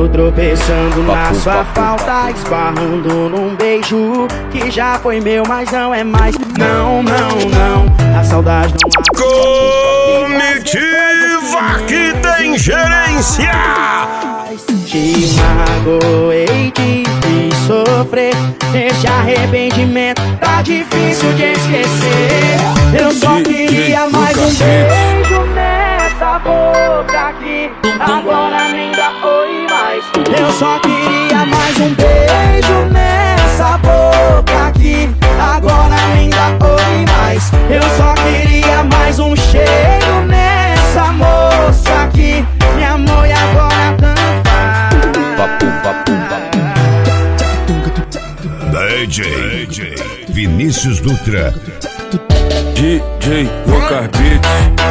Tô tropeçando na sua falta, esbarrando num beijo que já foi meu, mas não é mais. Não, não, não, a saudade não há. Comitiva que tem gerência. Te magoei, te fiz sofrer. Esse arrependimento tá difícil de esquecer. Eu só queria mais um beijo nessa boca aqui. Agora nem dá oi mais. Eu só queria mais um beijo nessa boca aqui. Agora nem dá oi mais. Eu só queria mais um cheiro nessa moça aqui. Me amor e agora tanto faz. DJ Vinícius Dutra, DJ Rocar Beats.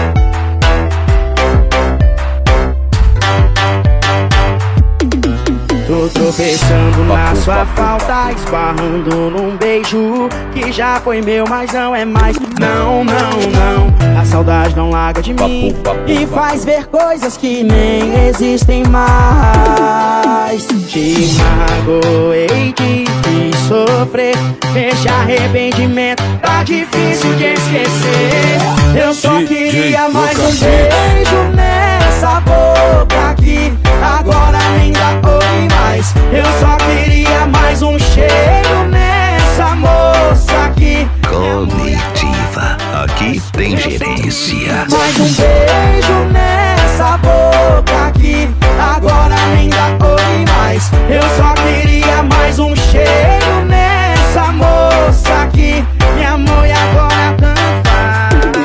Tô tropeçando na sua falta, esbarrando num beijo que já foi meu, mas não é mais. Não, não, não, a saudade não larga de mim e faz ver coisas que nem existem mais. Te magoei, te fiz sofrer. Esse arrependimento tá difícil de esquecer. Eu só queria mais um beijo nessa boca aqui. Agora nem dá oi mais. Eu só queria mais um cheiro nessa moça aqui. Comitiva, aqui tem gerência. Mais um beijo nessa boca aqui. Agora nem dá oi mais. Eu só queria mais um cheiro nessa moça aqui. Me amor e agora tanto faz.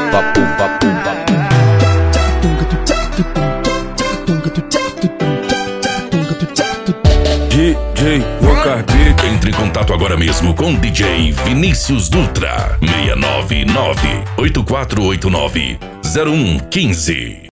DJ Rocar Beats. entre em contato agora mesmo com DJ Vinícius Dutra, 699-8489-0115.